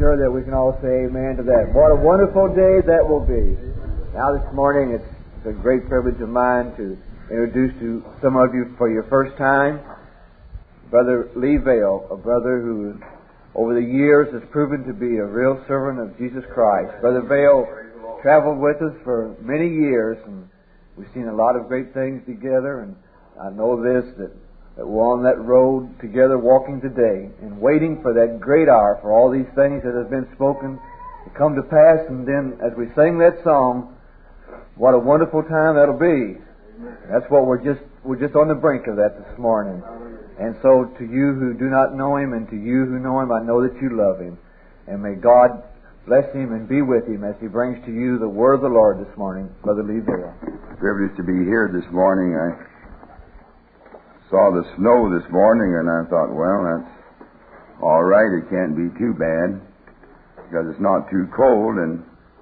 sure that we can all say amen to that. What a wonderful day that will be. Now this morning it's a great privilege of mine to introduce to some of you for your first time Brother Lee Vale, a brother who over the years has proven to be a real servant of Jesus Christ. Brother Vale traveled with us for many years, and we've seen a lot of great things together, and I know this, that we're on that road together walking today and waiting for that great hour for all these things that have been spoken to come to pass. And then as we sing that song, what a wonderful time that'll be. That's what we're just on the brink of that this morning. And so to you who do not know Him and to you who know Him, I know that you love Him. And may God bless Him and be with Him as He brings to you the word of the Lord this morning. Brother Lee Vale. Privileged to be here this morning. I saw the snow this morning and I thought, well, that's all right. It can't be too bad because it's not too cold. And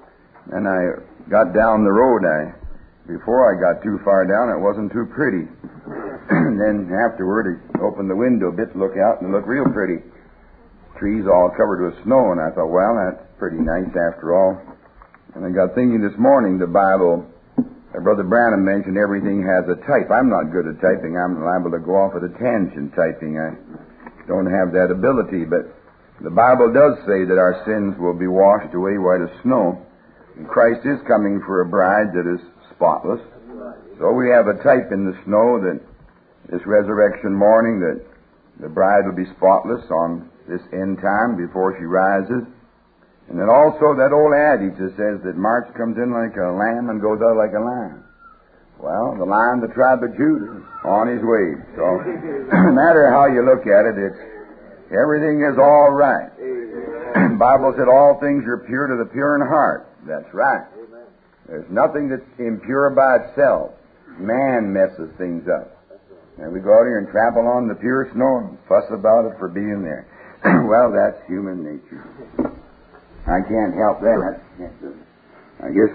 I got down the road. Before I got too far down, it wasn't too pretty. And then afterward, I opened the window a bit to look out, and it looked real pretty. Trees all covered with snow, and I thought, well, that's pretty nice after all. And I got thinking this morning, the Bible, Brother Branham mentioned everything has a type. I'm not good at typing. I'm liable to go off at a tangent typing. I don't have that ability, but the Bible does say that our sins will be washed away white as snow. And Christ is coming for a bride that is spotless. So we have a type in the snow that this resurrection morning that the bride will be spotless on this end time before she rises. And then also that old adage that says that March comes in like a lamb and goes out like a lion. Well, the Lion, the tribe of Judah, is on his way. So no matter how you look at it, everything is all right. The Bible said all things are pure to the pure in heart. That's right. There's nothing that's impure by itself. Man messes things up. And we go out here and trample on the pure snow and fuss about it for being there. Well, that's human nature. I can't help that. I guess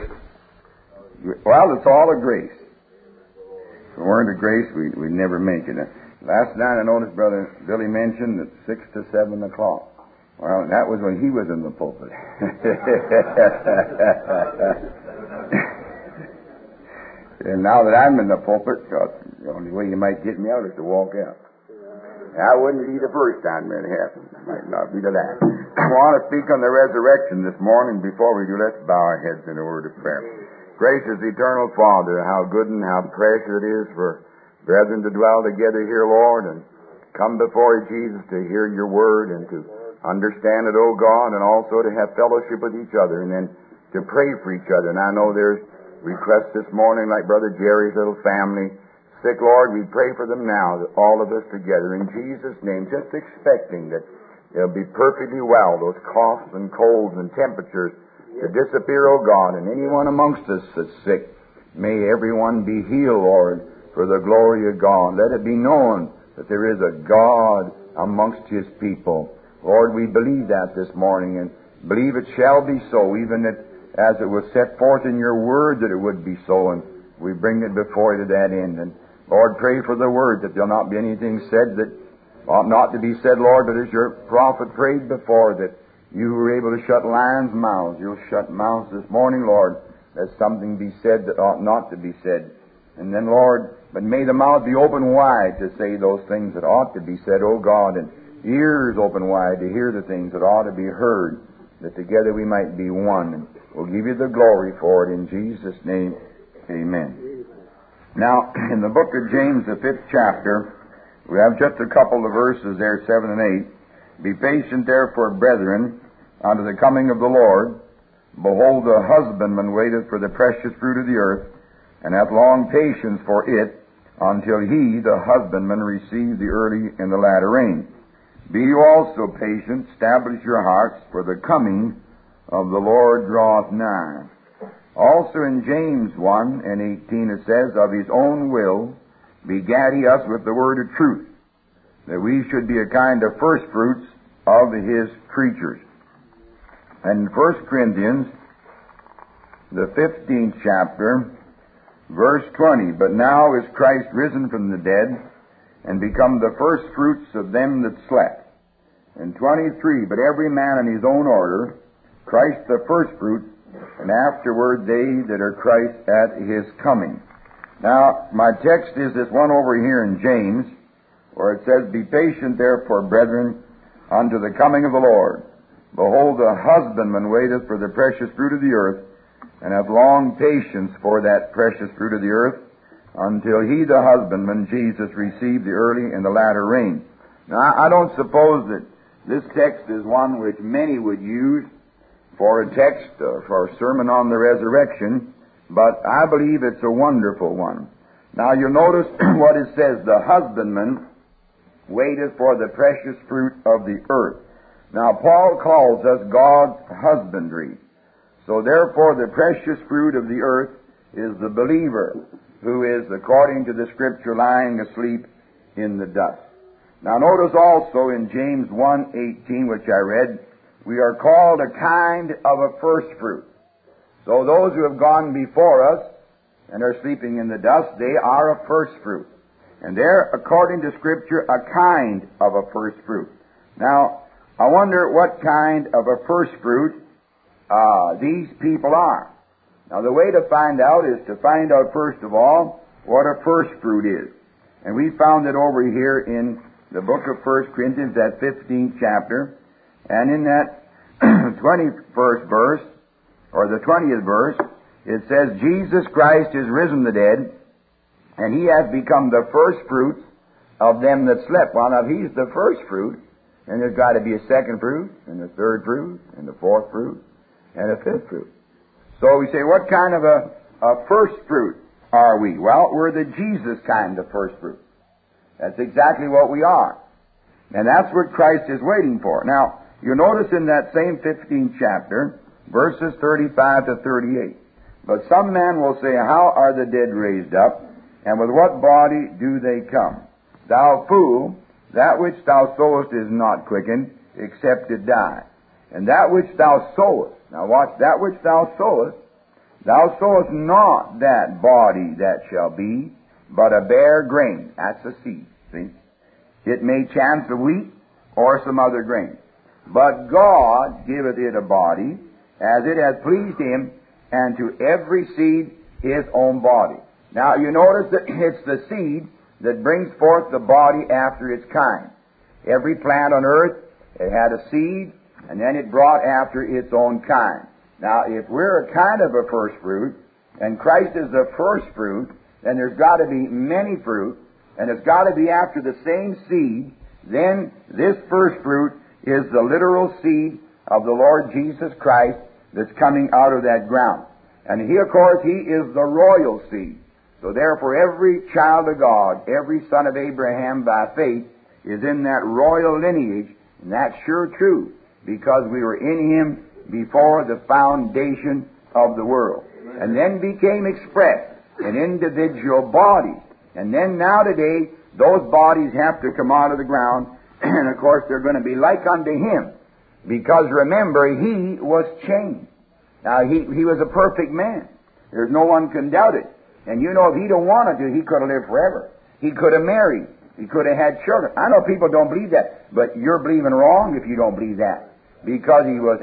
it's all a grace. If it weren't a grace, we'd never make it. Last night I noticed Brother Billy mentioned that 6 to 7 o'clock. Well, that was when he was in the pulpit. And now that I'm in the pulpit, the only way you might get me out is to walk out. That wouldn't be the first time that happened. It might not be the last. I want to speak on the resurrection this morning. Before we do, let's bow our heads in a word of prayer. Gracious eternal Father, how good and how precious it is for brethren to dwell together here, Lord, and come before Jesus to hear your word and to understand it, O God, and also to have fellowship with each other and then to pray for each other. And I know there's requests this morning like Brother Jerry's little family sick, Lord. We pray for them now, all of us together in Jesus' name, just expecting that they'll be perfectly well, those coughs and colds and temperatures to disappear, O God, and anyone amongst us that's sick, may everyone be healed, Lord, for the glory of God. Let it be known that there is a God amongst His people. Lord, we believe that this morning and believe it shall be so, even that as it was set forth in your word that it would be so, and we bring it before you to that end. And Lord, pray for the word that there'll not be anything said that ought not to be said, Lord, but as your prophet prayed before, that you who were able to shut lions' mouths, you'll shut mouths this morning, Lord. Let something be said that ought not to be said. And then, Lord, but may the mouth be open wide to say those things that ought to be said, O God, and ears open wide to hear the things that ought to be heard, that together we might be one. And we'll give you the glory for it in Jesus' name. Amen. Now, in the book of James, the 5th chapter, we have just a couple of verses there, 7 and 8. Be patient, therefore, brethren, unto the coming of the Lord. Behold, the husbandman waiteth for the precious fruit of the earth, and hath long patience for it, until he, the husbandman, receive the early and the latter rain. Be you also patient, establish your hearts, for the coming of the Lord draweth nigh. Also in James 1 and 18 it says, Of his own will begat he us with the word of truth, that we should be a kind of first fruits of his creatures. And in 1 Corinthians, the 15th chapter, verse 20, But now is Christ risen from the dead, and become the first fruits of them that slept. and 23, but every man in his own order, Christ the firstfruit, and afterward they that are Christ at his coming. Now, my text is this one over here in James, where it says, Be patient therefore, brethren, unto the coming of the Lord. Behold, the husbandman waiteth for the precious fruit of the earth, and hath long patience for that precious fruit of the earth, until he, the husbandman, Jesus, receive the early and the latter rain. Now, I don't suppose that this text is one which many would use for a text for a sermon on the resurrection, but I believe it's a wonderful one. Now, you'll notice what it says, the husbandman waiteth for the precious fruit of the earth. Now, Paul calls us God's husbandry. So, therefore, the precious fruit of the earth is the believer, who is, according to the Scripture, lying asleep in the dust. Now, notice also in James 1:18, which I read, we are called a kind of a first fruit. So those who have gone before us and are sleeping in the dust, they are a first fruit. And they're, according to Scripture, a kind of a first fruit. Now, I wonder what kind of a first fruit these people are. Now, the way to find out is to find out, first of all, what a first fruit is. And we found it over here in the book of 1 Corinthians, that 15th chapter, and in that 21st verse, or the 20th verse, it says, Jesus Christ is risen from the dead, and he has become the first fruits of them that slept. Well, now, if he's the first fruit, then there's got to be a second fruit, and a third fruit, and a fourth fruit, and a fifth fruit. So we say, what kind of a first fruit are we? Well, we're the Jesus kind of first fruit. That's exactly what we are. And that's what Christ is waiting for. Now, you'll notice in that same 15th chapter, verses 35 to 38. But some men will say, How are the dead raised up? And with what body do they come? Thou fool, that which thou sowest is not quickened, except it die. And that which thou sowest, now watch, that which thou sowest not that body that shall be, but a bare grain. That's a seed, see? It may chance a wheat or some other grain. But God giveth it a body, as it hath pleased him, and to every seed his own body. Now, you notice that it's the seed that brings forth the body after its kind. Every plant on earth, it had a seed, and then it brought after its own kind. Now, if we're a kind of a first fruit, and Christ is the first fruit, then there's got to be many fruit, and it's got to be after the same seed. Then this first fruit is the literal seed of the Lord Jesus Christ that's coming out of that ground. And he, of course, he is the royal seed. So therefore, every child of God, every son of Abraham by faith, is in that royal lineage, and that's sure true, because we were in him before the foundation of the world. And then became expressed in individual bodies. And then now today, those bodies have to come out of the ground, and of course they're going to be like unto him, because remember, he was changed. Now, he was a perfect man. There's no one can doubt it. And you know, if he'd have wanted to, he could have lived forever. He could have married. He could have had children. I know people don't believe that, but you're believing wrong if you don't believe that. Because he was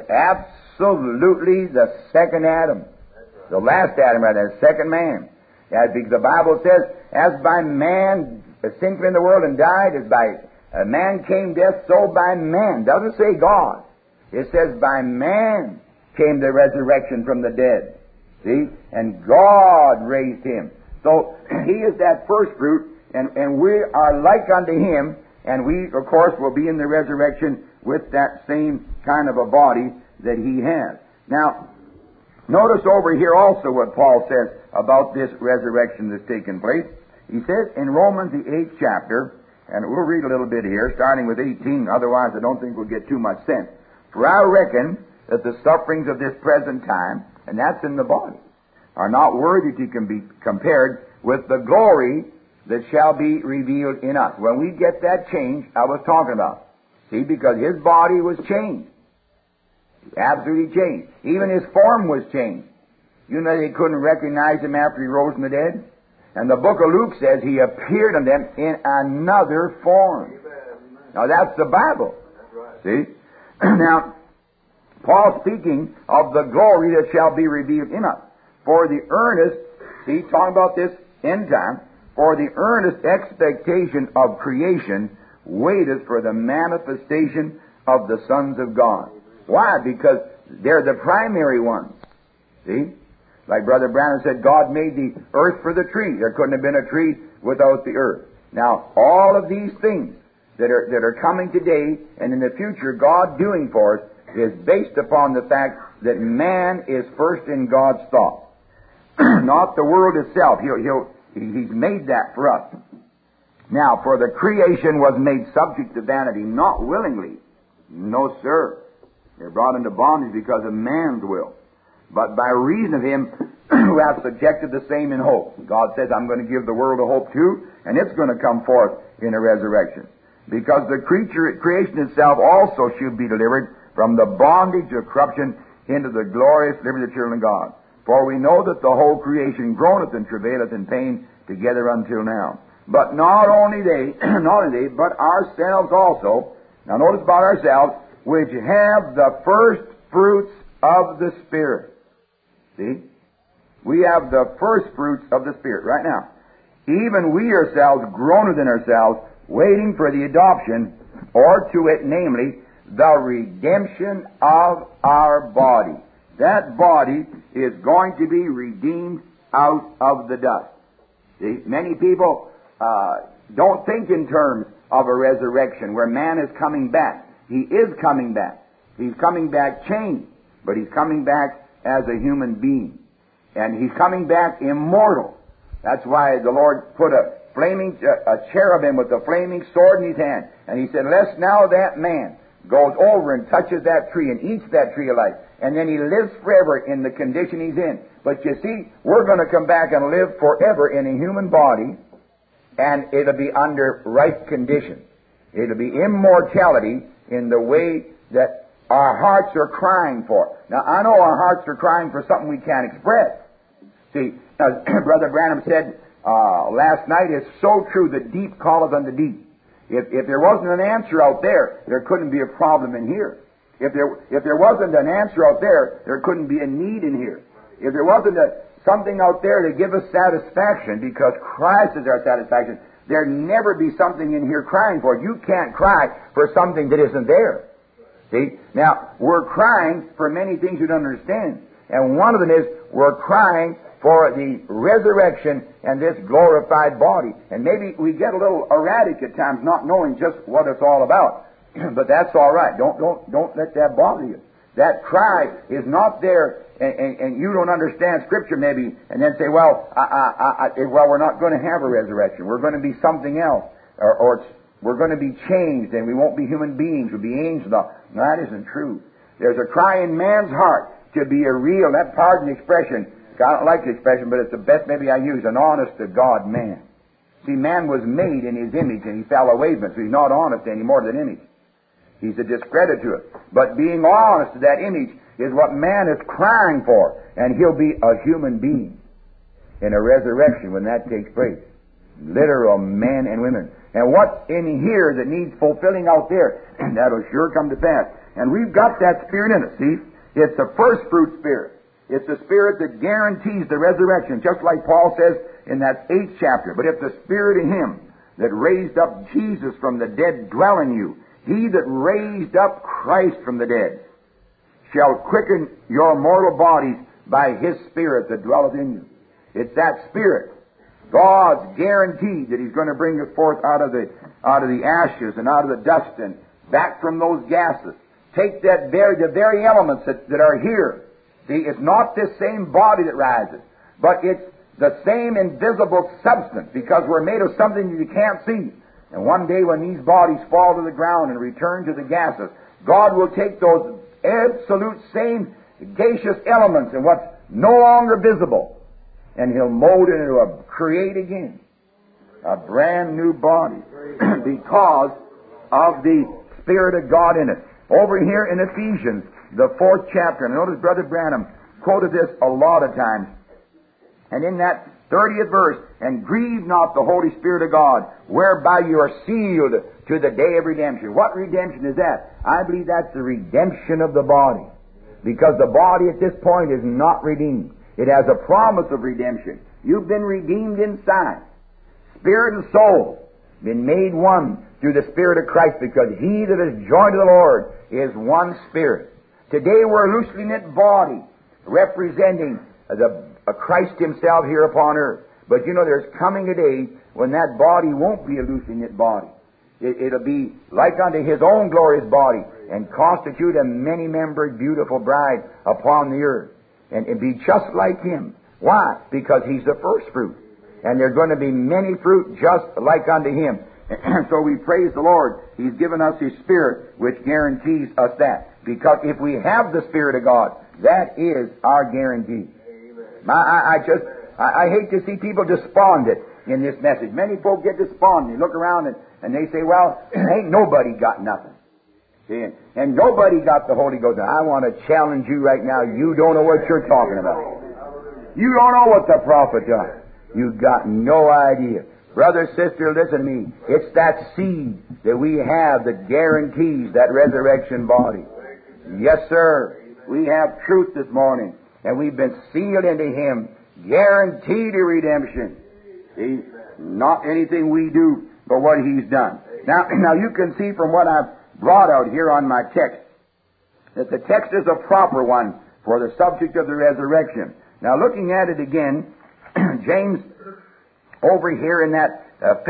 absolutely the second Adam. The last Adam, rather, the second man. Because the Bible says, as by man sin came in the world and died, as by man came death, so by man. Doesn't say God. It says by man came the resurrection from the dead. See? And God raised him. So he is that first fruit, and we are like unto him, and we, of course, will be in the resurrection with that same kind of a body that he has. Now, notice over here also what Paul says about this resurrection that's taken place. He says in Romans, the 8th chapter, and we'll read a little bit here, starting with 18, otherwise I don't think we'll get too much sense. For I reckon that the sufferings of this present time, and that's in the body, are not worthy to be compared with the glory that shall be revealed in us. When we get that change I was talking about. See, because his body was changed. Absolutely changed. Even his form was changed. You know they couldn't recognize him after he rose from the dead? And the book of Luke says he appeared unto them in another form. Now that's the Bible. See? Now, Paul speaking of the glory that shall be revealed in us. For the earnest, see, talking about this end time, for the earnest expectation of creation waiteth for the manifestation of the sons of God. Why? Because they're the primary ones. See? Like Brother Branham said, God made the earth for the tree. There couldn't have been a tree without the earth. Now, all of these things that are coming today and in the future, God doing for us, is based upon the fact that man is first in God's thought. Not the world itself. He's made that for us. Now, for the creation was made subject to vanity, not willingly. No, sir. They're brought into bondage because of man's will. But by reason of him who hath subjected the same in hope. God says, I'm going to give the world a hope too, and it's going to come forth in a resurrection. Because the creation itself also should be delivered from the bondage of corruption into the glorious liberty of the children of God. For we know that the whole creation groaneth and travaileth in pain together until now. But not only they, but ourselves also. Now notice about ourselves, which have the first fruits of the Spirit. See? We have the first fruits of the Spirit right now. Even we ourselves groan within ourselves, waiting for the adoption, or to it, namely, the redemption of our body. That body is going to be redeemed out of the dust. See, many people don't think in terms of a resurrection where man is coming back. He is coming back. He's coming back changed, but he's coming back as a human being. And he's coming back immortal. That's why the Lord put a cherubim with a flaming sword in his hand. And he said, lest now that man goes over and touches that tree and eats that tree of life, and then he lives forever in the condition he's in. But you see, we're going to come back and live forever in a human body, and it'll be under right conditions. It'll be immortality in the way that our hearts are crying for. Now, I know our hearts are crying for something we can't express. See, as Brother Branham said last night, it's so true, the deep calleth unto deep. If there wasn't an answer out there, there couldn't be a problem in here. If there wasn't an answer out there, there couldn't be a need in here. If there wasn't something out there to give us satisfaction, because Christ is our satisfaction, there'd never be something in here crying for. You can't cry for something that isn't there. See? Now, we're crying for many things you don't understand. And one of them is we're crying for the resurrection and this glorified body. And maybe we get a little erratic at times, not knowing just what it's all about. But that's all right. Don't let that bother you. That cry is not there, and you don't understand Scripture maybe, and then say, well, we're not going to have a resurrection. We're going to be something else, or we're going to be changed, and we won't be human beings. We'll be angels. No, that isn't true. There's a cry in man's heart to be a real, that pardon expression. I don't like the expression, but it's the best maybe I use, an honest-to-God man. See, man was made in his image, and he fell away from it, so he's not honest any more than image. He's a discredit to it. But being honest to that image is what man is crying for, and he'll be a human being in a resurrection when that takes place. Literal men and women. And what's in here that needs fulfilling out there, that'll sure come to pass. And we've got that Spirit in us, see? It's the first fruit Spirit. It's the Spirit that guarantees the resurrection, just like Paul says in that 8th chapter. But if the Spirit of Him that raised up Jesus from the dead dwell in you, He that raised up Christ from the dead shall quicken your mortal bodies by His Spirit that dwelleth in you. It's that Spirit. God's guaranteed that He's going to bring us forth out of the ashes and out of the dust and back from those gases. Take the very elements that are here. See, it's not this same body that rises, but it's the same invisible substance, because we're made of something that you can't see. And one day when these bodies fall to the ground and return to the gases, God will take those absolute same gaseous elements and what's no longer visible, and He'll mold it into create again a brand new body because of the Spirit of God in it. Over here in Ephesians, the 4th chapter, and notice Brother Branham quoted this a lot of times, and in that 30th verse, and grieve not the Holy Spirit of God, whereby you are sealed to the day of redemption. What redemption is that? I believe that's the redemption of the body. Because the body at this point is not redeemed. It has a promise of redemption. You've been redeemed inside. Spirit and soul, been made one through the Spirit of Christ, because he that is joined to the Lord is one Spirit. Today we're a loosely knit body, representing Christ himself here upon earth. But you know, there's coming a day when that body won't be a loosely knit body. It'll be like unto his own glorious body, and constitute a many-membered, beautiful bride upon the earth, and be just like him. Why? Because he's the first fruit. And there's going to be many fruit just like unto him. So we praise the Lord. He's given us his Spirit, which guarantees us that. Because if we have the Spirit of God, that is our guarantee. I hate to see people despondent in this message. Many folk get despondent. They look around and they say, well, ain't nobody got nothing. See? And nobody got the Holy Ghost. Now, I want to challenge you right now. You don't know what you're talking about. You don't know what the prophet does. You've got no idea. Brother, sister, listen to me. It's that seed that we have that guarantees that resurrection body. Yes, sir. We have truth this morning, and we've been sealed into him, guaranteed a redemption. See? Not anything we do, but what he's done. Now you can see from what I've brought out here on my text that the text is a proper one for the subject of the resurrection. Now, looking at it again, James, over here in that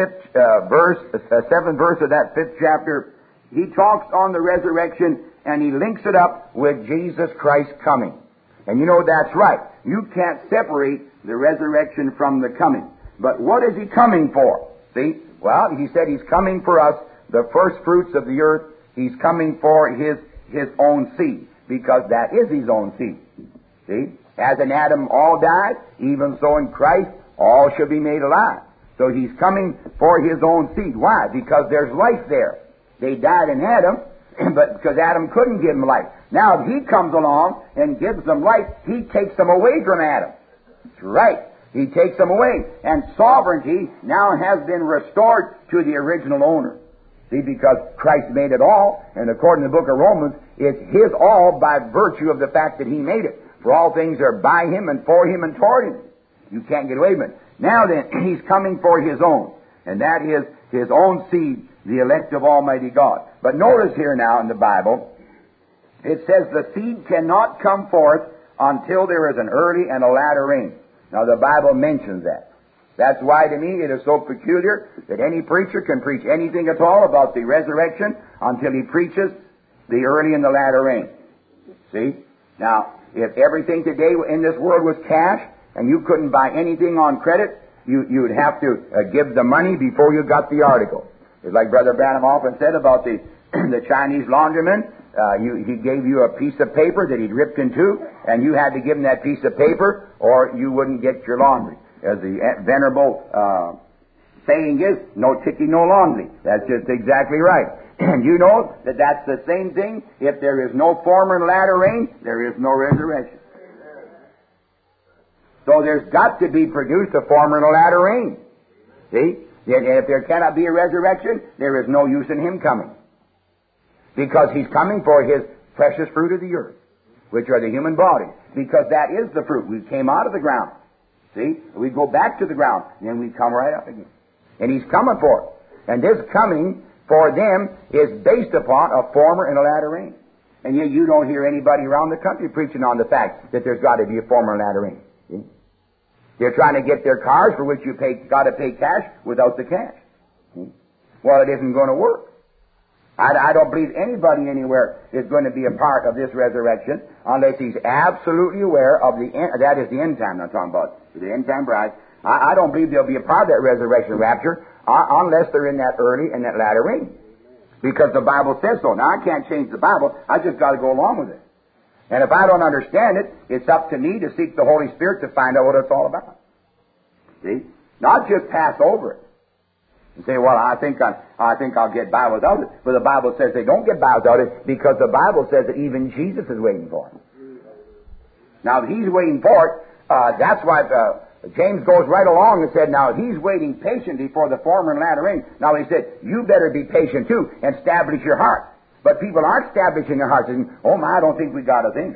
seventh verse of that 5th chapter, he talks on the resurrection, and he links it up with Jesus Christ coming. And you know that's right. You can't separate the resurrection from the coming. But what is he coming for? See? Well, he said he's coming for us, the first fruits of the earth. He's coming for his own seed, because that is his own seed. See? As in Adam all died, even so in Christ all shall be made alive. So he's coming for his own seed. Why? Because there's life there. They died in Adam, but because Adam couldn't give them life. Now if he comes along and gives them life, he takes them away from Adam. That's right. He takes them away. And sovereignty now has been restored to the original owner. See, because Christ made it all, and according to the book of Romans, it's his all by virtue of the fact that he made it. For all things are by him and for him and toward him. You can't get away from it. Now then, he's coming for his own, and that is his own seed, the elect of Almighty God. But notice here now in the Bible, it says the seed cannot come forth until there is an early and a latter rain. Now the Bible mentions that. That's why to me it is so peculiar that any preacher can preach anything at all about the resurrection until he preaches the early and the latter rain. See? Now, if everything today in this world was cash and you couldn't buy anything on credit, you'd have to give the money before you got the article. It's like Brother Branham often said about the Chinese laundryman. He gave you a piece of paper that he'd ripped in two, and you had to give him that piece of paper or you wouldn't get your laundry. As the venerable saying is, no ticky, no laundry. That's just exactly right. And you know that that's the same thing. If there is no former and latter rain, there is no resurrection. So there's got to be produced a former and a latter rain. See? And if there cannot be a resurrection, there is no use in him coming. Because he's coming for his precious fruit of the earth, which are the human bodies. Because that is the fruit. We came out of the ground. See? We go back to the ground, and then we come right up again. And he's coming for it. And this coming for them is based upon a former and a latter rain. And yet you don't hear anybody around the country preaching on the fact that there's got to be a former and latter rain. See? They're trying to get their cars for which you got to pay cash without the cash. See? Well, it isn't going to work. I don't believe anybody anywhere is going to be a part of this resurrection unless he's absolutely aware of the end. That is the end time I'm talking about. The end time bride. I don't believe they'll be a part of that resurrection rapture unless they're in that early and that latter rain. Because the Bible says so. Now, I can't change the Bible. I just got to go along with it. And if I don't understand it, it's up to me to seek the Holy Spirit to find out what it's all about. See? Not just pass over it. And say, well, I think I'll get by without it. But the Bible says they don't get by without it because the Bible says that even Jesus is waiting for it. Now, if he's waiting for it, that's why James goes right along and said, now he's waiting patiently for the former and latter rain. Now he said, you better be patient too and establish your heart. But people aren't establishing their hearts. And, oh my, I don't think we got a thing.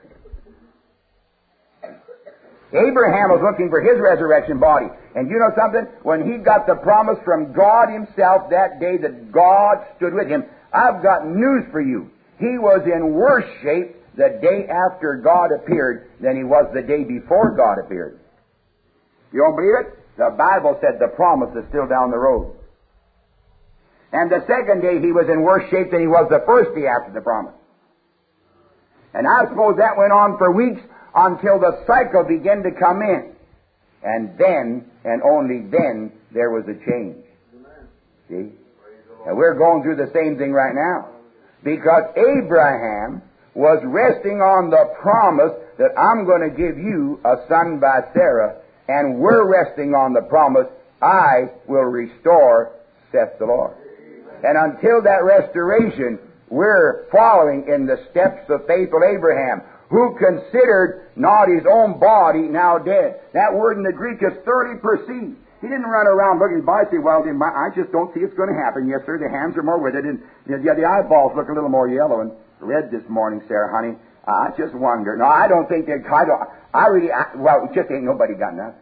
Abraham was looking for his resurrection body. And you know something? When he got the promise from God himself that day that God stood with him, I've got news for you. He was in worse shape the day after God appeared than he was the day before God appeared. You don't believe it? The Bible said the promise is still down the road. And the second day he was in worse shape than he was the first day after the promise. And I suppose that went on for weeks until the cycle began to come in. And then, and only then, there was a change. See? And we're going through the same thing right now. Because Abraham was resting on the promise that I'm going to give you a son by Sarah, and we're resting on the promise, I will restore, saith the Lord. And until that restoration, we're following in the steps of faithful Abraham, who considered not his own body now dead. That word in the Greek is thoroughly perceived. He didn't run around looking at his body and say, well, I just don't see it's going to happen. Yes, sir, the hands are more with it, and the eyeballs look a little more yellow and red this morning, Sarah, honey. I just wonder. No, I don't think that. Just ain't nobody got nothing.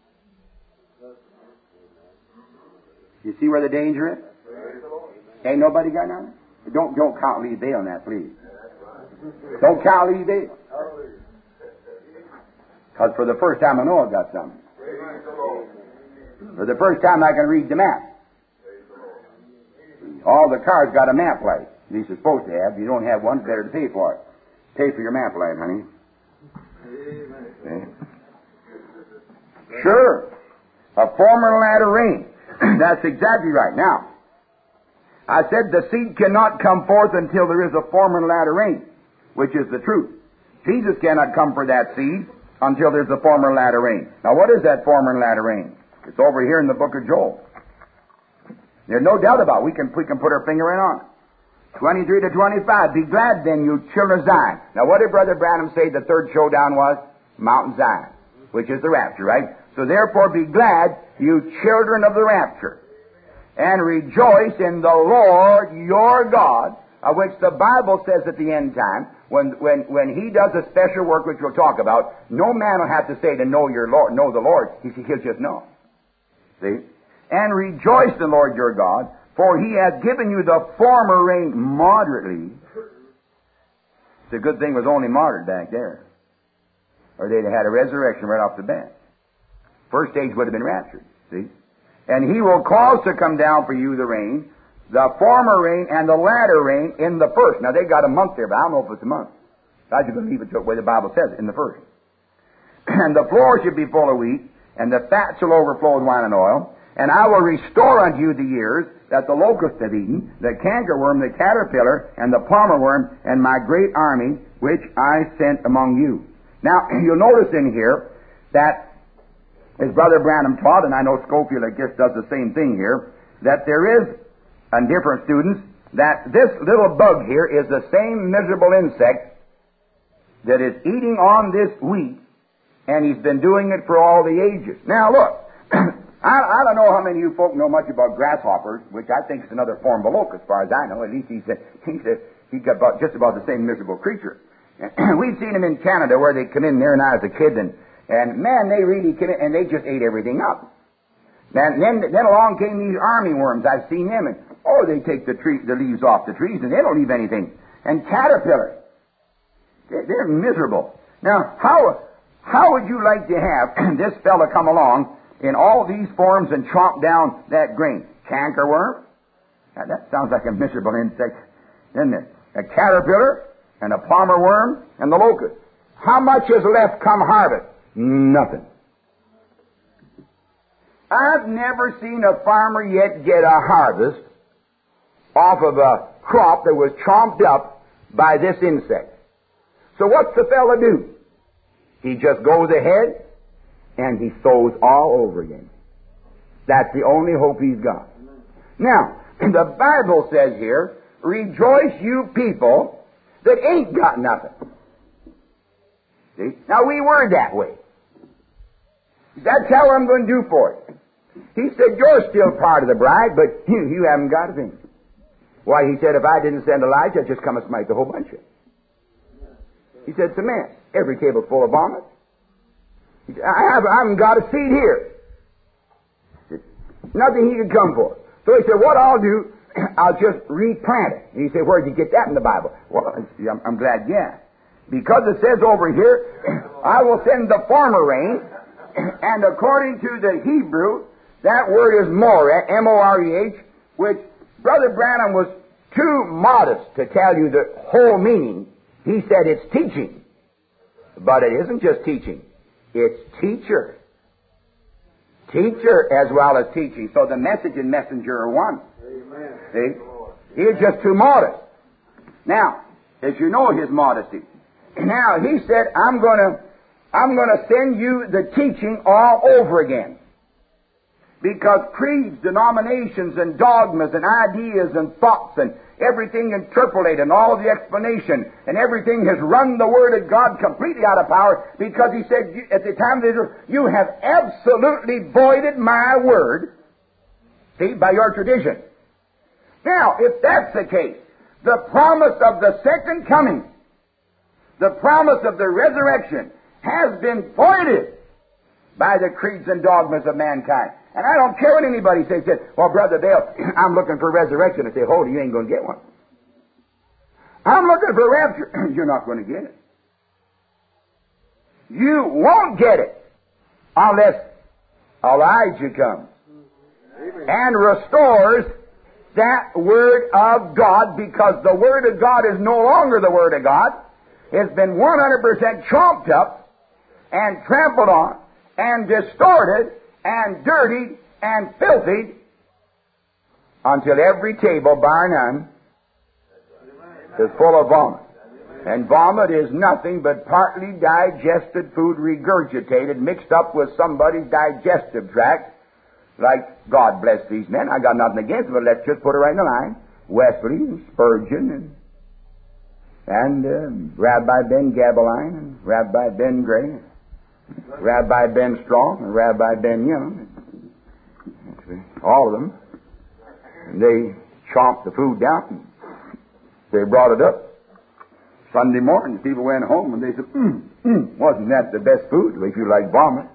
You see where the danger is? Ain't nobody got nothing? Don't count Lee Day on that, please. Don't count Lee Day. Because for the first time I know I've got something. For the first time I can read the map. All the cars got a map light. At least they're supposed to have. If you don't have one, it's better to pay for it. Pay for your map light, honey. Amen. Sure. A former and latter rain. That's exactly right. Now, I said the seed cannot come forth until there is a former and latter rain, which is the truth. Jesus cannot come for that seed until there's a former and latter rain. Now, what is that former and latter rain? It's over here in the book of Joel. There's no doubt about it. We can put our finger in on it. 23 to 25. Be glad then, you children of Zion. Now, what did Brother Branham say the third showdown was? Mount Zion, which is the rapture, right? So therefore be glad, you children of the rapture, and rejoice in the Lord your God, of which the Bible says at the end time, when He does a special work, which we'll talk about, no man will have to say to know your Lord, know the Lord. He'll just know. See? And rejoice in the Lord your God, for He has given you the former rain moderately. It's a good thing it was only moderate back there, or they'd have had a resurrection right off the bat. First stage would have been raptured. See? And He will cause to come down for you the rain, the former rain and the latter rain in the first. Now, they got a month there, but I don't know if it's a month. I just believe it the way the Bible says it, in the first. And the floor should be full of wheat, and the fat shall overflow with wine and oil. And I will restore unto you the years that the locust have eaten, the cankerworm, the caterpillar, and the palmer worm, and my great army, which I sent among you. Now, you'll notice in here that, as Brother Branham taught, and I know Scofield, I guess, does the same thing here, that there is, and different students, that this little bug here is the same miserable insect that is eating on this wheat, and he's been doing it for all the ages. Now, look, I don't know how many of you folk know much about grasshoppers, which I think is another form of a locust, as far as I know. At least he's got just about the same miserable creature. We've seen them in Canada where they come in there, and I was a kid, and man, they really came in, and they just ate everything up. And then along came these army worms. I've seen them, and they take the leaves off the trees, and they don't leave anything. And caterpillars, they're miserable. Now, how would you like to have this fella come along in all these forms and chomp down that grain? Cankerworm? Now, that sounds like a miserable insect, doesn't it? A caterpillar, and a palmer worm, and the locust. How much is left come harvest? Nothing. I've never seen a farmer yet get a harvest off of a crop that was chomped up by this insect. So what's the fella do? He just goes ahead and he sows all over again. That's the only hope he's got. Now, the Bible says here, rejoice you people that ain't got nothing. See? Now, we were that way. That's how I'm going to do for it. He said, you're still part of the bride, but you haven't got a thing. Why, he said, if I didn't send Elijah, I'd just come and smite the whole bunch of you. He said, it's a mess. Every table's full of vomit. He said, I haven't got a seat here. Nothing he could come for. So he said, what I'll do, I'll just replant it. And he said, where'd you get that in the Bible? Well, I'm glad, yeah. Because it says over here, I will send the former rain, and according to the Hebrew, that word is moreh, M-O-R-E-H, which Brother Branham was too modest to tell you the whole meaning. He said it's teaching. But it isn't just teaching. It's teacher. Teacher as well as teaching. So the message and messenger are one. Amen. See? He is just too modest. Now, as you know his modesty. Now, he said, I'm going to send you the teaching all over again. Because creeds, denominations, and dogmas, and ideas, and thoughts, and everything interpolated, and all the explanation, and everything has run the Word of God completely out of power, because he said, at the time of Israel, you have absolutely voided my Word, see, by your tradition. Now, if that's the case, the promise of the second coming, the promise of the resurrection, has been voided by the creeds and dogmas of mankind. And I don't care what anybody says. Well, Brother Dale, I'm looking for resurrection. I say, hold it, you ain't going to get one. I'm looking for rapture. You're not going to get it. You won't get it unless Elijah comes and restores that Word of God, because the Word of God is no longer the Word of God. It's been 100% chopped up and trampled on and distorted and dirtied and filthy until every table, bar none, is full of vomit. And vomit is nothing but partly digested food regurgitated, mixed up with somebody's digestive tract. Like, God bless these men. I got nothing against them, but let's just put it right in the line. Wesley and Spurgeon and Rabbi Ben Gabeline and Rabbi Ben Gray, Rabbi Ben Strong and Rabbi Ben Young, all of them. And they chomped the food down. They brought it up Sunday morning. People went home and they said, wasn't that the best food? If you like vomit.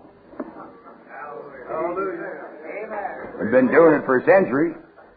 We've been doing it for centuries.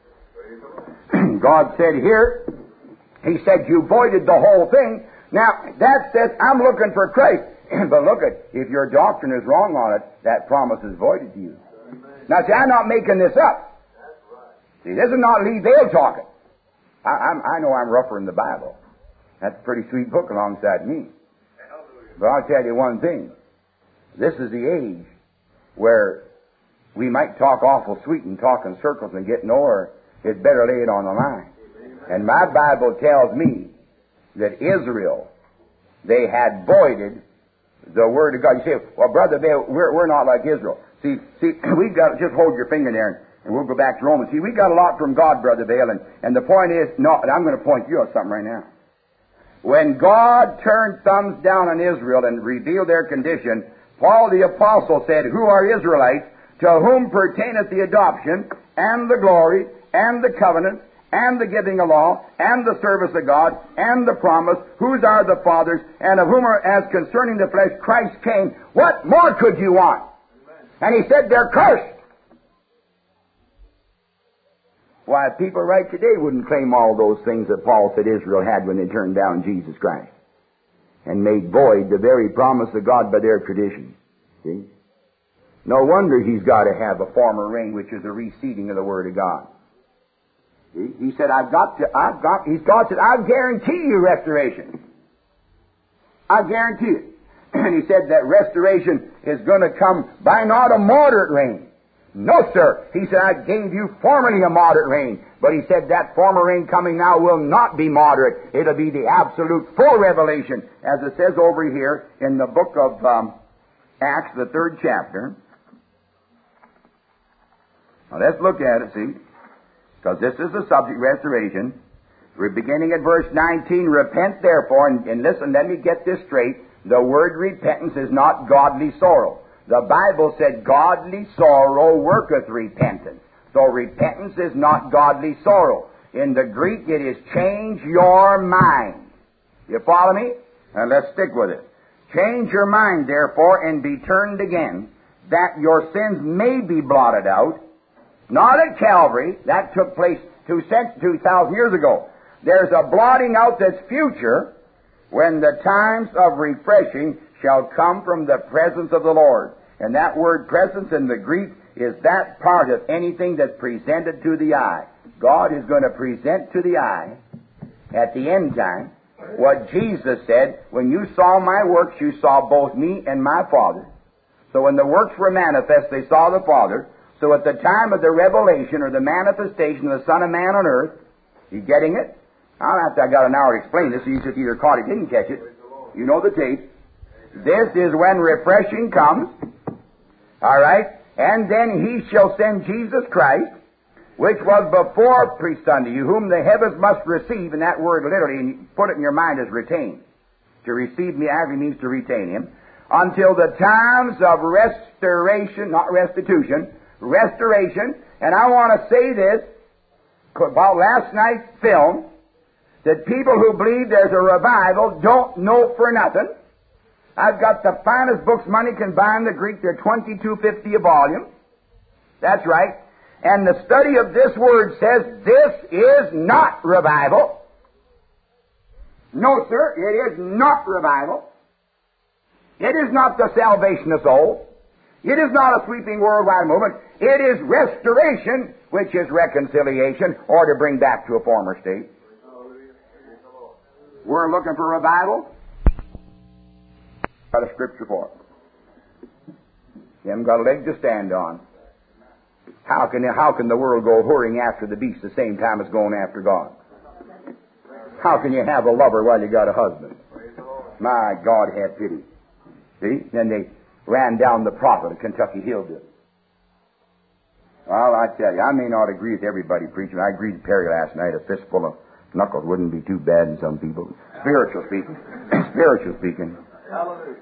God said here, He said, you voided the whole thing. Now, that says, I'm looking for Christ. But look at, if your doctrine is wrong on it, that promise is voided to you. Now, see, I'm not making this up. See, this is not Lee Vale talking. I know I'm rougher in the Bible. That's a pretty sweet book alongside me. But I'll tell you one thing. This is the age where we might talk awful sweet and talk in circles and get nowhere. It's better lay it on the line. And my Bible tells me that Israel, they had voided the Word of God. You say, well, Brother Vale, we're not like Israel. See, we've got, just hold your finger there and we'll go back to Romans. See, we got a lot from God, Brother Vale, and the point is, no, and I'm going to point you on something right now. When God turned thumbs down on Israel and revealed their condition, Paul the Apostle said, who are Israelites, to whom pertaineth the adoption, and the glory, and the covenant, and the giving of law, and the service of God, and the promise, whose are the fathers, and of whom are, as concerning the flesh, Christ came. What more could you want? And he said, they're cursed. Why, people right today wouldn't claim all those things that Paul said Israel had when they turned down Jesus Christ and made void the very promise of God by their tradition. See? No wonder he's got to have a former rain, which is a reseeding of the Word of God. See? He said, God said, I'll guarantee you restoration. I'll guarantee it. And he said that restoration is going to come by not a moderate rain. No, sir. He said, I gave you formerly a moderate rain. But he said that former rain coming now will not be moderate. It'll be the absolute full revelation, as it says over here in the book of Acts, the 3rd chapter. Now let's look at it, see, because this is the subject, restoration. We're beginning at verse 19. Repent therefore, and listen, let me get this straight. The word repentance is not godly sorrow. The Bible said, godly sorrow worketh repentance. So repentance is not godly sorrow. In the Greek, it is change your mind. You follow me? And let's stick with it. Change your mind, therefore, and be turned again, that your sins may be blotted out. Not at Calvary. That took place 2,000 years ago. There's a blotting out that's future when the times of refreshing shall come from the presence of the Lord. And that word presence in the Greek is that part of anything that's presented to the eye. God is going to present to the eye at the end time what Jesus said, when you saw my works, you saw both me and my Father. So when the works were manifest, they saw the Father. So at the time of the revelation or the manifestation of the Son of Man on earth, you getting it? I got an hour to explain this, so you just either caught it, didn't catch it. You know the tape. This is when refreshing comes. All right? And then he shall send Jesus Christ, which was before preached unto you, whom the heavens must receive, and that word literally, and you put it in your mind, is retain. To receive me actually means to retain him, until the times of restoration, not restitution, restoration. And I want to say this about last night's film, that people who believe there's a revival don't know for nothing. I've got the finest books money can buy in the Greek. They're $22.50 a volume. That's right. And the study of this word says this is not revival. No, sir, it is not revival. It is not the salvation of souls. It is not a sweeping worldwide movement. It is restoration, which is reconciliation, or to bring back to a former state. We're looking for revival. Got a scripture for it. You haven't got a leg to stand on. How can the world go whoring after the beast the same time as going after God? How can you have a lover while you got a husband? My God, have pity. See? Then they ran down the prophet of Kentucky Hillbilly. Well, I tell you, I may not agree with everybody preaching. I agreed with Perry last night. A fistful of knuckles wouldn't be too bad in some people. Spiritual speaking. Spiritual speaking. Hallelujah.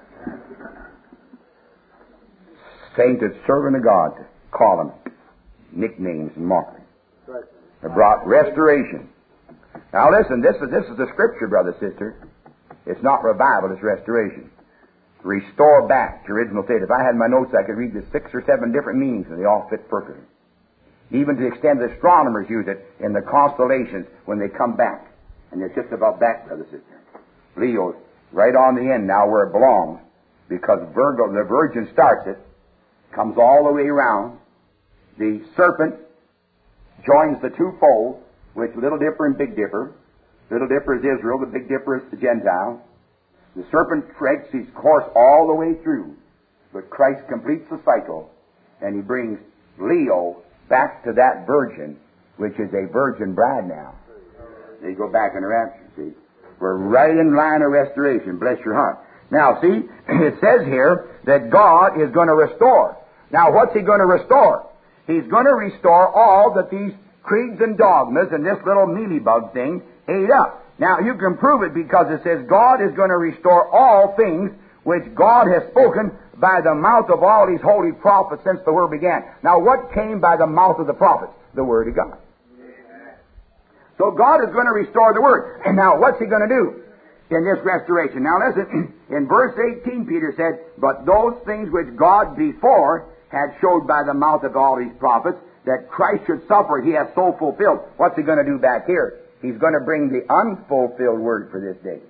Saint and servant of God, call them nicknames and mockery. They brought restoration. Now listen, this is the scripture, brother, sister. It's not revival, it's restoration. Restore back to original state. If I had my notes, I could read the 6 or 7 different meanings, and they all fit perfectly. Even to the extent that astronomers use it in the constellations when they come back. And it's just about back, brother, sister. Leo's right on the end now where it belongs, because Virgo, the Virgin starts it, comes all the way around. The serpent joins the two folds, which Little Dipper and Big Dipper. Little Dipper is Israel, the Big Dipper is the Gentile. The serpent treks his course all the way through, but Christ completes the cycle, and he brings Leo back to that virgin, which is a virgin bride now. They go back in the rapture, see. We're right in line of restoration, bless your heart. Now, see, it says here that God is going to restore. Now, what's he going to restore? He's going to restore all that these creeds and dogmas and this little mealybug thing ate up. Now, you can prove it because it says God is going to restore all things which God has spoken by the mouth of all His holy prophets since the world began. Now, what came by the mouth of the prophets? The Word of God. Amen. So God is going to restore the Word. And now, what's He going to do in this restoration? Now, listen, in verse 18, Peter said, but those things which God before had showed by the mouth of all His prophets, that Christ should suffer, He has so fulfilled. What's He going to do back here? He's going to bring the unfulfilled word for this day.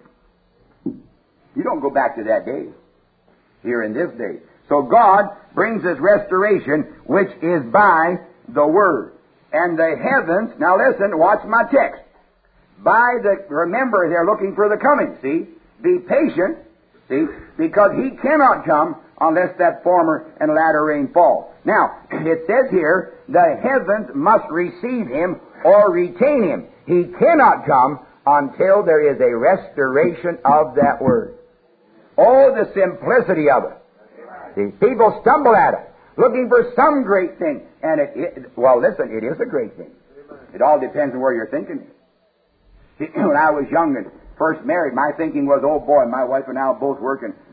You don't go back to that day. Here in this day. So God brings His restoration, which is by the Word. And the heavens, now listen, watch my text. Remember, they're looking for the coming, see? Be patient, see? Because He cannot come unless that former and latter rain fall. Now, it says here, the heavens must receive Him or retain Him. He cannot come until there is a restoration of that Word. Oh, the simplicity of it. See, people stumble at it, looking for some great thing. And well, listen, it is a great thing. It all depends on where you're thinking. See, when I was young and first married, my thinking was, oh boy, my wife and I are both working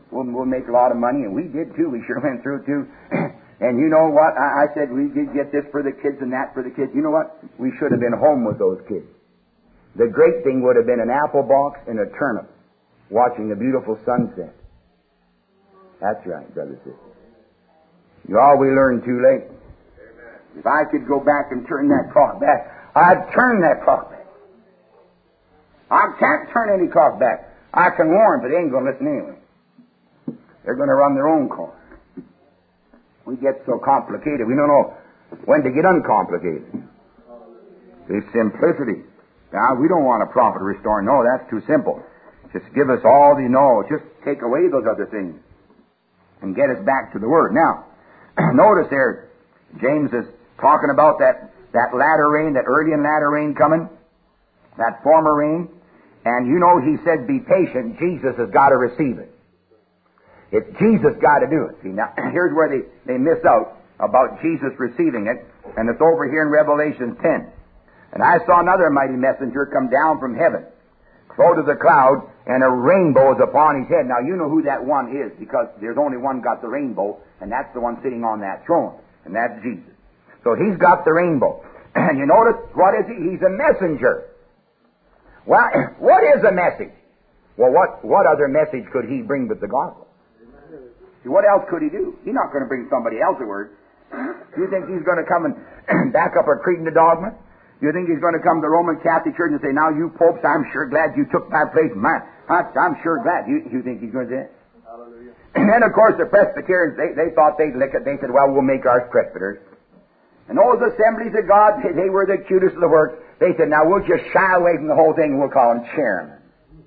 we'll make a lot of money, and we did too. We sure went through too. And you know what? I said we did get this for the kids and that for the kids. You know what? We should have been home with those kids. The great thing would have been an apple box and a turnip, watching the beautiful sunset. That's right, brothers and sisters. All we learned too late. If I could go back and turn that clock back, I'd turn that clock back. I can't turn any clock back. I can warn, but they ain't going to listen anyway. They're going to run their own course. We get so complicated, we don't know when to get uncomplicated. The simplicity. Now, we don't want a prophet restoring. No, that's too simple. Just give us all the know. Just take away those other things and get us back to the Word. Now, notice there, James is talking about that latter rain, that early and latter rain coming, that former rain. And you know, he said, be patient. Jesus has got to receive it. It's Jesus got to do it. See, now, here's where they miss out about Jesus receiving it, and it's over here in Revelation 10. And I saw another mighty messenger come down from heaven, clothed as a cloud, and a rainbow is upon his head. Now, you know who that one is, because there's only one got the rainbow, and that's the one sitting on that throne, and that's Jesus. So he's got the rainbow. And you notice, what is he? He's a messenger. Well, what is a message? Well, what other message could he bring but the gospel? See, what else could he do? He's not going to bring somebody else a word. Do you think he's going to come and back up our creed and the dogma? Do you think he's going to come to the Roman Catholic Church and say, now you popes, I'm sure glad you took my place. I'm sure glad. You think he's going to do that? Hallelujah. And then, of course, the Presbyterians, they thought they'd lick it. They said, well, we'll make ours presbyters. And those assemblies of God, they were the cutest of the works. They said, now we'll just shy away from the whole thing and we'll call them chairmen.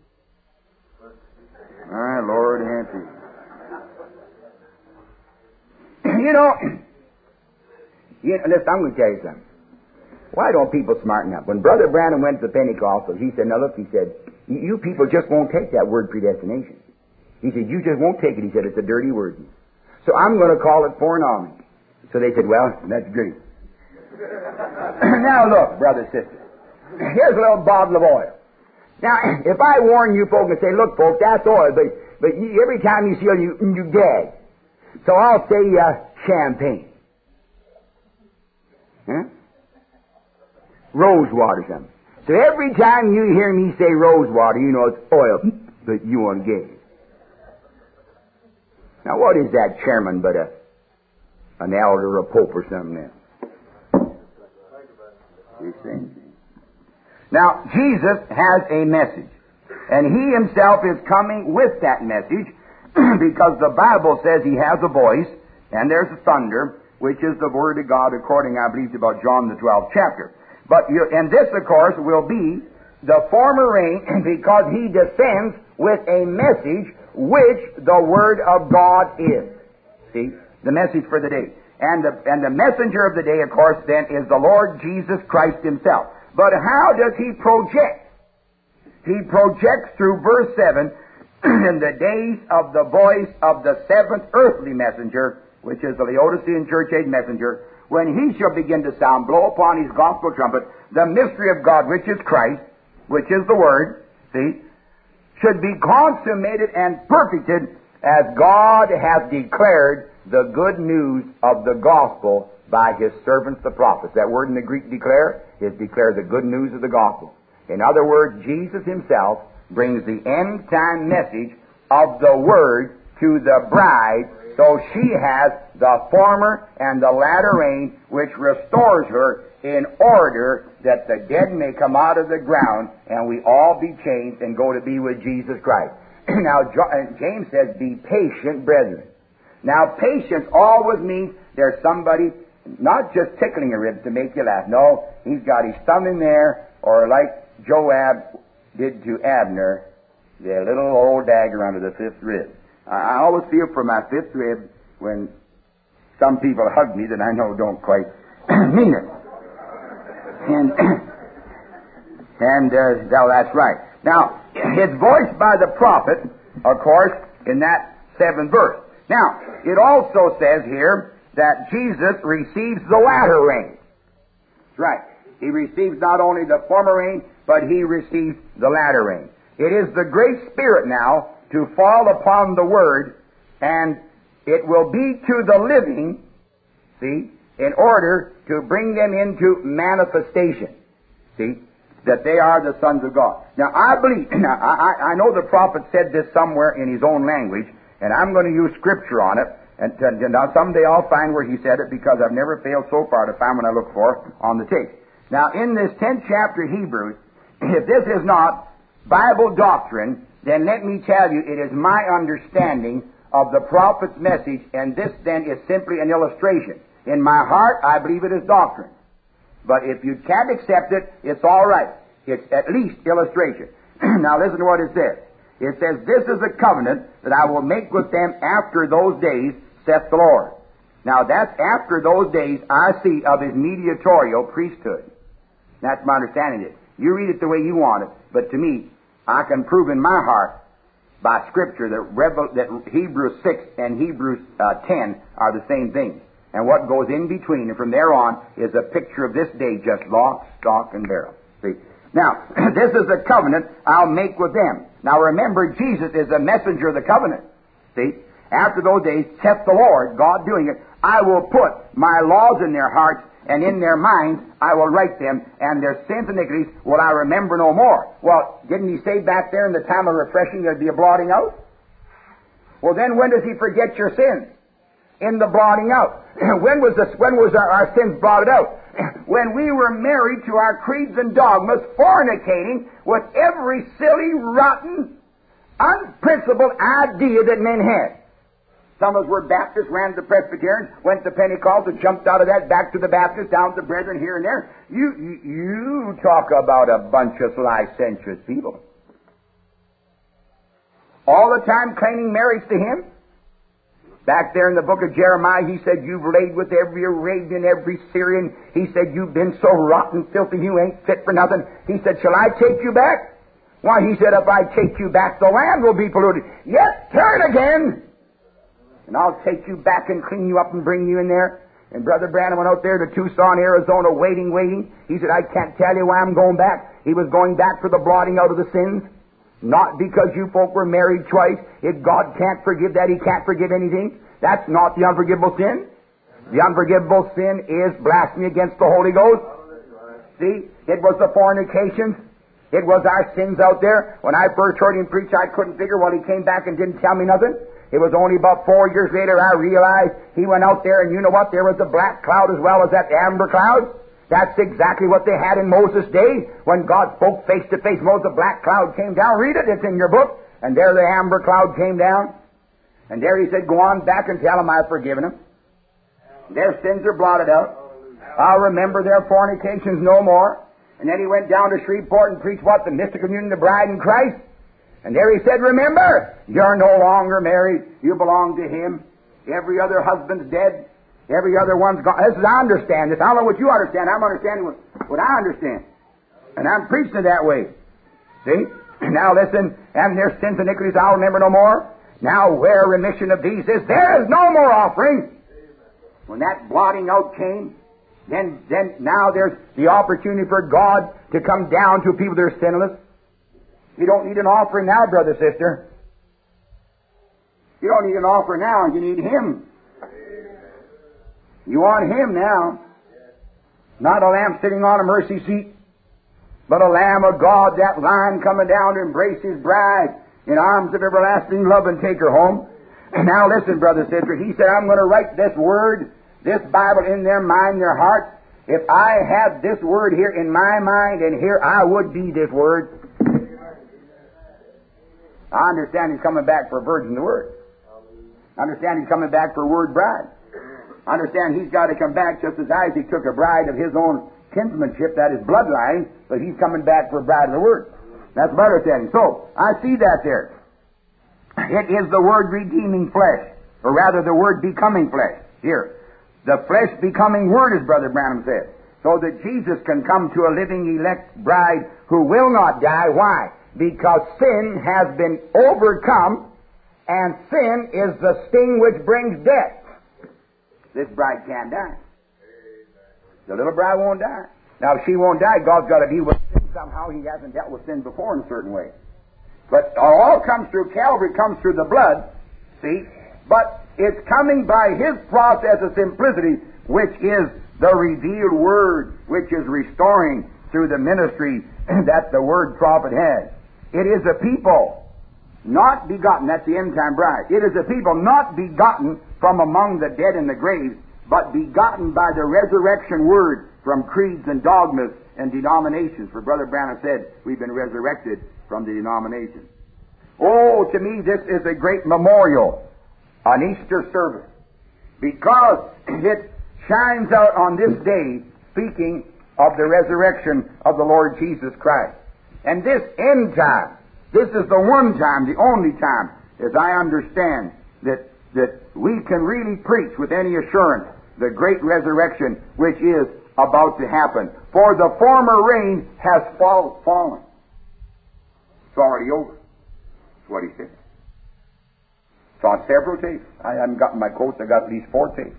All right, Lord, happy. Listen, I'm going to tell you something. Why don't people smarten up? When Brother Branham went to the Pentecostals, he said, now look, he said, you people just won't take that word predestination. He said, you just won't take it. He said, it's a dirty word. So I'm going to call it foreknowledge. So they said, well, that's great. Now look, brother, sister, here's a little bottle of oil. Now, if I warn you folks and say, look, folks, that's oil, but every time you see it, you gag. So I'll say champagne. Huh? Rose water something. So every time you hear me say rose water, you know it's oil, but you want to gag. Now what is that chairman but an elder or a pope or something else? You see? Now, Jesus has a message, and he himself is coming with that message because the Bible says he has a voice, and there's a thunder, which is the Word of God according, I believe, to about John the 12th chapter. And this, of course, will be the former rain because he descends with a message which the Word of God is. See? The message for the day. And the messenger of the day, of course, then, is the Lord Jesus Christ himself. But how does he project? He projects through verse 7, in the days of the voice of the seventh earthly messenger, which is the Laodicean church age messenger, when he shall begin to sound, blow upon his gospel trumpet, the mystery of God, which is Christ, which is the Word, see, should be consummated and perfected as God hath declared the good news of the gospel by his servants the prophets. That word in the Greek declare is declare the good news of the gospel. In other words, Jesus himself brings the end time message of the Word to the bride, so she has the former and the latter rain, which restores her in order that the dead may come out of the ground and we all be changed and go to be with Jesus Christ. Now, James says, be patient, brethren. Now, patience always means there's somebody not just tickling your ribs to make you laugh. No, he's got his thumb in there, or like Joab did to Abner, the little old dagger under the fifth rib. I always feel for my fifth rib when some people hug me that I know don't quite mean it. Well, that's right. Now, it's voiced by the prophet, of course, in that 7th verse. Now, it also says here that Jesus receives the latter rain. That's right. He receives not only the former rain, but he receives the latter rain. It is the great Spirit now to fall upon the Word, and it will be to the living, see, in order to bring them into manifestation, see, that they are the sons of God. Now, I believe, I know the prophet said this somewhere in his own language, and I'm going to use Scripture on it, and now someday I'll find where he said it, because I've never failed so far to find what I look for on the tape. Now, in this 10th chapter of Hebrews, if this is not Bible doctrine, then let me tell you, it is my understanding of the prophet's message, and this then is simply an illustration. In my heart, I believe it is doctrine. But if you can't accept it, it's all right. It's at least illustration. Now listen to what it says. It says, "This is a covenant that I will make with them after those days, saith the Lord." Now that's after those days, I see, of his mediatorial priesthood. That's my understanding of it. You read it the way you want it, but to me, I can prove in my heart by Scripture that Hebrews 6 and Hebrews 10 are the same thing. And what goes in between, and from there on, is a picture of this day, just lock, stock, and barrel. See? Now, this is a covenant I'll make with them. Now remember, Jesus is a messenger of the covenant. See? After those days, saith the Lord, God doing it, I will put my laws in their hearts, and in their minds I will write them, and their sins and iniquities will I remember no more. Well, didn't he say back there in the time of refreshing there'd be a blotting out? Well, then when does he forget your sins? In the blotting out. When was our sins blotted out? When we were married to our creeds and dogmas, fornicating with every silly, rotten, unprincipled idea that men had. Some of us were Baptists, ran to the Presbyterians, went to Pentecost, and jumped out of that back to the Baptists, down to the Brethren here and there. You talk about a bunch of licentious people. All the time claiming marriage to him. Back there in the book of Jeremiah, he said, "You've laid with every Arabian, every Syrian." He said, "You've been so rotten, filthy, you ain't fit for nothing." He said, "Shall I take you back?" Why, he said, "If I take you back, the land will be polluted. Yet turn again, and I'll take you back and clean you up and bring you in there." And Brother Branham went out there to Tucson, Arizona, waiting. He said, "I can't tell you why I'm going back." He was going back for the blotting out of the sins. Not because you folk were married twice. If God can't forgive that, He can't forgive anything. That's not the unforgivable sin. The unforgivable sin is blasphemy against the Holy Ghost. See, it was the fornications. It was our sins out there. When I first heard him preach, I couldn't figure. Well, he came back and didn't tell me nothing. It was only about 4 years later I realized he went out there, and you know what? There was the black cloud as well as that amber cloud. That's exactly what they had in Moses' day. When God spoke face to face, Moses, the black cloud came down. Read it, it's in your book. And there the amber cloud came down. And there he said, "Go on back and tell them I've forgiven them. Their sins are blotted out. I'll remember their fornications no more." And then he went down to Shreveport and preached what? The mystical union of the bride in Christ. And there he said, "Remember, you're no longer married. You belong to Him. Every other husband's dead. Every other one's gone." This is, I understand this. I don't know what you understand. I'm understanding what I understand. And I'm preaching it that way. See? Now listen, "And their sins and iniquities I'll remember no more. Now where remission of these is, there is no more offering." When that blotting out came, then now there's the opportunity for God to come down to people that are sinless. You don't need an offering now, brother, sister. You don't need an offering now. You need Him. You want Him now. Not a lamb sitting on a mercy seat, but a Lamb of God, that Lion coming down to embrace His bride in arms of everlasting love and take her home. And now listen, brother, sister. He said, "I'm going to write this Word, this Bible in their mind, their heart. If I had this Word here in my mind, and here I would be this Word." I understand He's coming back for a virgin of the Word. I understand He's coming back for a Word bride. I understand He's got to come back just as Isaac took a bride of his own kinsmanship, that is bloodline, but He's coming back for a bride of the Word. That's my understanding. So, I see that there. It is the Word redeeming flesh, or rather the Word becoming flesh. Here. The flesh becoming Word, as Brother Branham said. So that Jesus can come to a living elect bride who will not die. Why? Because sin has been overcome, and sin is the sting which brings death. This bride can't die. The little bride won't die. Now, if she won't die, God's got to deal with sin somehow. He hasn't dealt with sin before in a certain way. But all comes through Calvary, comes through the blood, see? But it's coming by His process of simplicity, which is the revealed Word, which is restoring through the ministry that the Word prophet has. It is a people not begotten, that's the end-time bride. It is a people not begotten from among the dead in the grave, but begotten by the resurrection Word from creeds and dogmas and denominations. For Brother Branham said, we've been resurrected from the denomination. Oh, to me, this is a great memorial, an Easter service, because it shines out on this day, speaking of the resurrection of the Lord Jesus Christ. And this end time, this is the one time, the only time, as I understand, that we can really preach with any assurance the great resurrection which is about to happen. For the former rain has fallen. It's already over. That's what he said. It's on several tapes. I haven't gotten my quotes. I got at least 4 tapes.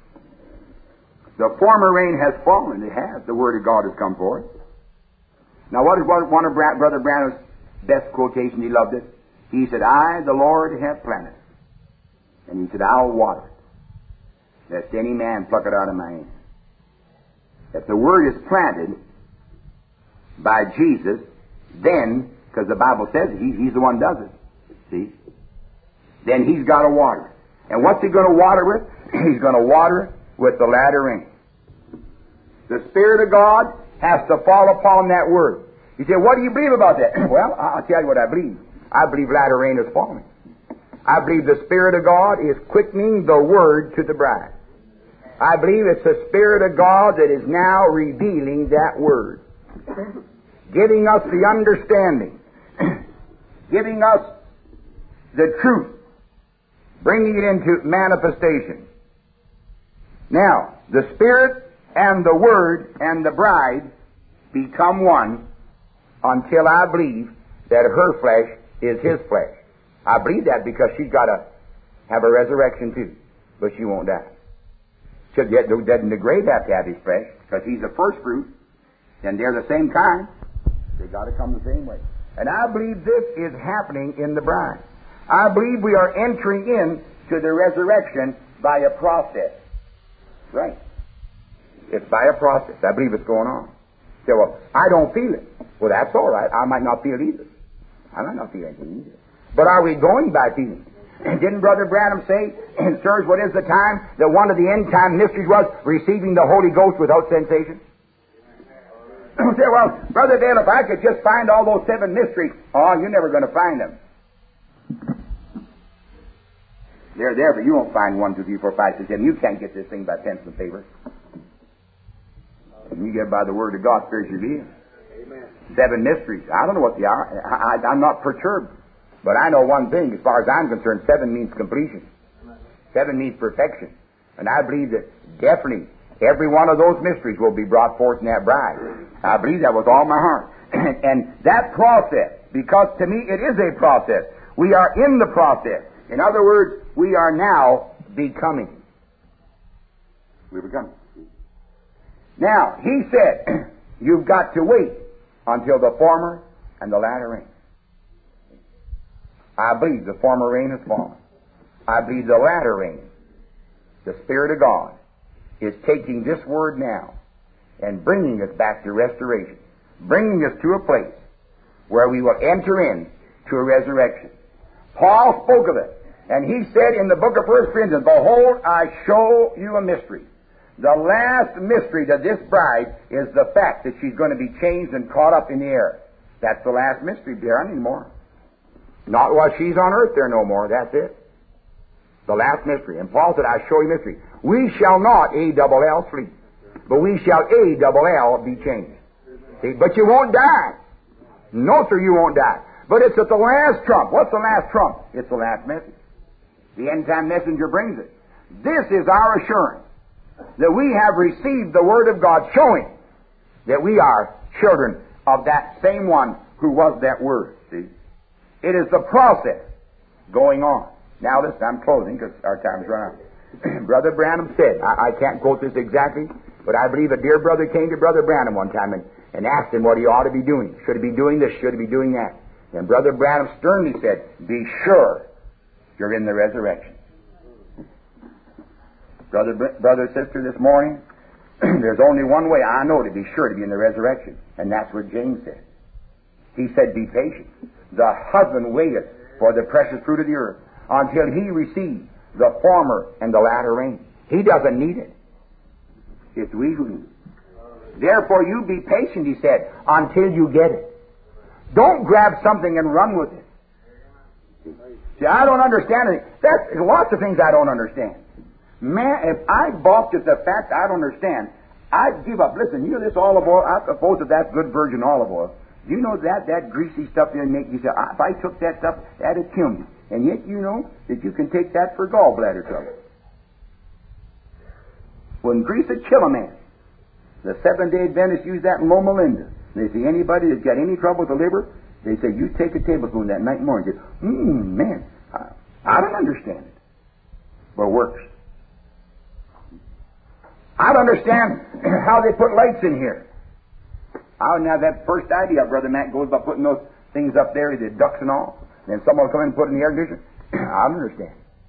The former rain has fallen. It has. The Word of God has come forth. Now, what is one of Brother Branham's best quotations? He loved it. He said, I, the Lord, have planted it. And he said, I'll water it, lest any man pluck it out of my hand. If the Word is planted by Jesus, then, because the Bible says He's the one who does it, see? Then He's got to water it. And what's He going to water with? He's going to water it with the latter rain. The Spirit of God has to fall upon that Word. You say, what do you believe about that? Well, I'll tell you what I believe. I believe latter rain is falling. I believe the Spirit of God is quickening the Word to the bride. I believe it's the Spirit of God that is now revealing that Word, giving us the understanding, giving us the truth, bringing it into manifestation. Now, the Spirit and the Word and the bride become one until I believe that her flesh is His flesh. I believe that because she's got to have a resurrection too, but she won't die. Doesn't the grave have to have His flesh? Because He's the first fruit, and they're the same kind. They got to come the same way. And I believe this is happening in the bride. I believe we are entering into the resurrection by a process. Right. It's by a process. I believe it's going on. Say, well, I don't feel it. Well, that's all right. I might not feel it either. I might not feel anything either. But are we going by feeling? Didn't Brother Branham say, sirs, what is the time that one of the end-time mysteries was receiving the Holy Ghost without sensation? Say, well, Brother Dale, if I could just find all those 7 mysteries, oh, you're never going to find them. They're there, but you won't find 1, 2, 3, 4, 5, 6, 7. You can't get this thing by pencil and paper. You get it by the Word of God, spiritually. 7 mysteries. I don't know what they are. I'm not perturbed. But I know one thing, as far as I'm concerned, 7 means completion. 7 means perfection. And I believe that definitely every one of those mysteries will be brought forth in that bride. I believe that with all my heart. And that process, because to me it is a process. We are in the process. In other words, we are now becoming. We're becoming. Now, he said, you've got to wait until the former and the latter rain. I believe the former rain has fallen. I believe the latter rain, the Spirit of God, is taking this Word now and bringing us back to restoration, bringing us to a place where we will enter in to a resurrection. Paul spoke of it, and he said in the book of 1 Corinthians, behold, I show you a mystery. The last mystery to this bride is the fact that she's going to be changed and caught up in the air. That's the last mystery there anymore. Not while she's on earth there no more. That's it. The last mystery. And Paul said, I show you mystery. We shall not A-double-L sleep, but we shall A-double-L be changed. See? But you won't die. No, sir, you won't die. But it's at the last trump. What's the last trump? It's the last message. The end-time messenger brings it. This is our assurance that we have received the Word of God showing that we are children of that same one who was that Word. See? It is the process going on. Now listen, I'm closing because our time's run out. Brother Branham said, I can't quote this exactly, but I believe a dear brother came to Brother Branham one time and asked him what he ought to be doing. Should he be doing this? Should he be doing that? And Brother Branham sternly said, be sure you're in the resurrection. Brother, sister, this morning, there's only one way I know to be sure to be in the resurrection, and that's what James said. He said, be patient. The husband waiteth for the precious fruit of the earth until he receive the former and the latter rain. He doesn't need it. It's we who need it. Therefore, you be patient, he said, until you get it. Don't grab something and run with it. See, I don't understand it. There's lots of things I don't understand. Man, if I balked at the fact I don't understand, I'd give up. Listen, you know this olive oil, I suppose that that's good virgin olive oil. Do you know that greasy stuff there make you say, if I took that stuff, that'd kill me. And yet you know that you can take that for gallbladder trouble. When grease would kill a man, the Seventh-day Adventists use that in Loma Linda. They say anybody that's got any trouble with the liver, they say you take a tablespoon that night and morning. You say, man, I don't understand it. But it works. I don't understand how they put lights in here. I wouldn't have that first idea. Brother Matt goes by putting those things up there, the ducks and all. Then someone will come in and put it in the air conditioner. I don't understand.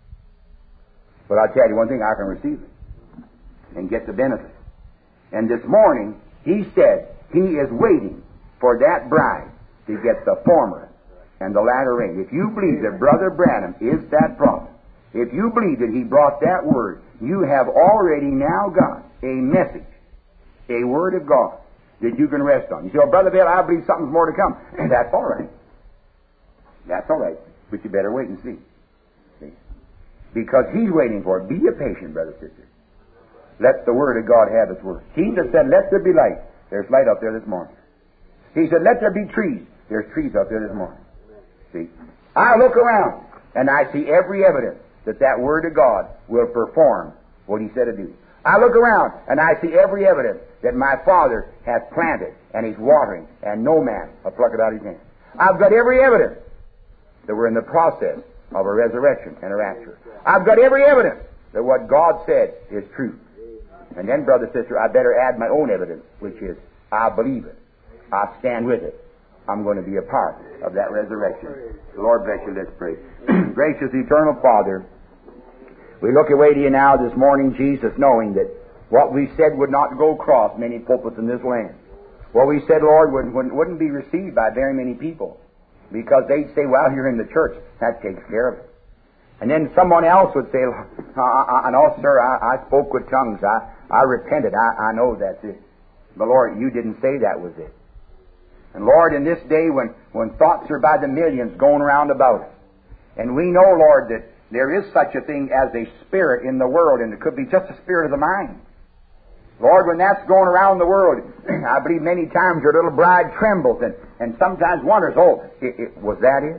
But I'll tell you one thing, I can receive it and get the benefit. And this morning, he said he is waiting for that bride to get the former and the latter rain. If you believe that Brother Branham is that prophet, if you believe that he brought that word, you have already now got a message, a word of God that you can rest on. You say, well, Brother Bill, I believe something's more to come. That's all right. That's all right. But you better wait and see. Because he's waiting for it. Be a patient, brother, sister. Let the word of God have its work. He just said, let there be light. There's light up there this morning. He said, let there be trees. There's trees up there this morning. See? I look around and I see every evidence that word of God will perform what he said to do. I look around and I see every evidence that my Father has planted and he's watering and no man will pluck it out of his hand. I've got every evidence that we're in the process of a resurrection and a rapture. I've got every evidence that what God said is true. And then, brother, sister, I better add my own evidence, which is, I believe it. I stand with it. I'm going to be a part of that resurrection. The Lord bless you. Let's pray. Gracious Eternal Father, we look away to you now this morning, Jesus, knowing that what we said would not go across many pulpits in this land. What we said, Lord, wouldn't be received by very many people, because they'd say, well, you're in the church. That takes care of it. And then someone else would say, no, sir, I spoke with tongues. I repented. I know that's it. But, Lord, you didn't say that was it. And, Lord, in this day when thoughts are by the millions going around about us, and we know, Lord, that there is such a thing as a spirit in the world, and it could be just a spirit of the mind. Lord, when that's going around the world, I believe many times your little bride trembles and sometimes wonders, was that it?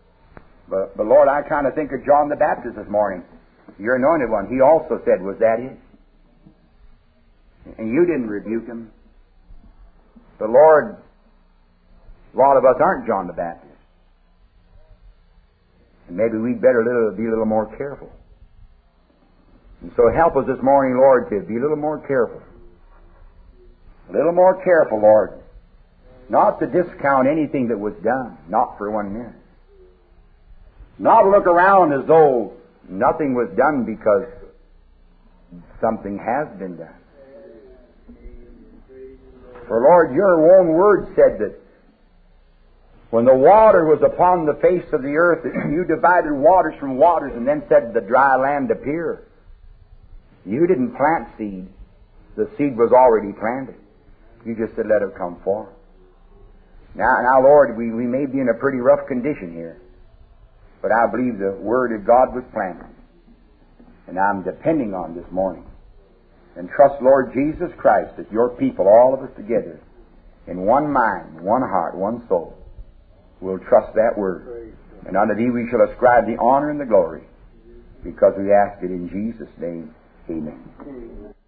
But Lord, I kind of think of John the Baptist this morning, your anointed one. He also said, was that it? And you didn't rebuke him. But Lord, a lot of us aren't John the Baptist. And maybe we'd better be a little more careful. And so help us this morning, Lord, to be a little more careful. A little more careful, Lord. Not to discount anything that was done, not for 1 minute. Not look around as though nothing was done because something has been done. For Lord, your own word said that when the water was upon the face of the earth, you divided waters from waters and then said the dry land appear. You didn't plant seed. The seed was already planted. You just said let it come forth. Now, Lord, we may be in a pretty rough condition here. But I believe the Word of God was planted. And I'm depending on this morning. And trust, Lord Jesus Christ, that your people, all of us together, in one mind, one heart, one soul, will trust that Word. And unto thee we shall ascribe the honor and the glory, because we ask it in Jesus' name. Amen.